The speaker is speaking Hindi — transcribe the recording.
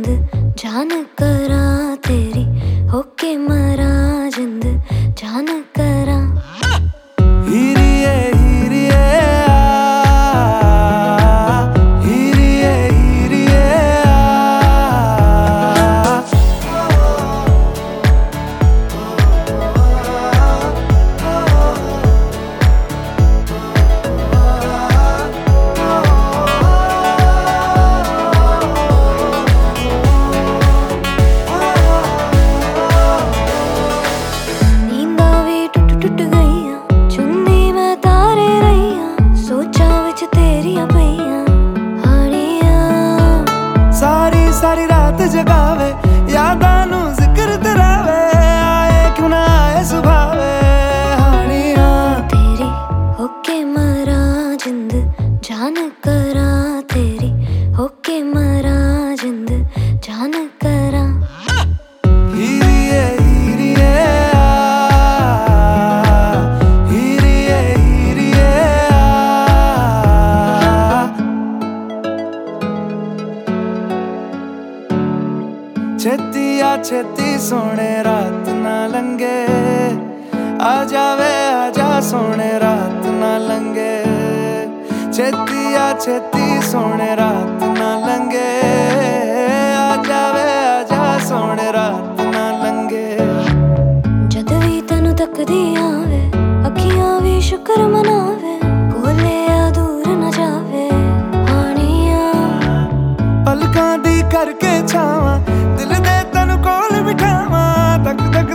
जिंद जान करा तेरी होके मरा जिंद जान करा हीरिए हीरिए हीरिए हीरिए टूट गईया चुन्नी मैं तारे रहिया सोचा विच तेरिया पईया हानिया सारी सारी रात जगावे यादां नू जिक्र तेरावे आए क्यों ना आए सुभावे हानिया तेरी होके मरा जिंद जान करा तेरी होके मरा जिंद जान करा हीरिए हीरिए हीरिए हीरिए छेती आ छेती सोने रात ना लंगे आ जावे आजा सोने रात ना लंगे छेती आ छेती सोने रात ना लंगे आ जावे आजा सोने रात ना लंगे जद भी तैनू तकदी आवे अखियां भी शुक्र मनावे कोले आ दूर न जावे हानिया पलकां दी करके छावां दिल दे तैनू कोल बिठावां तक तक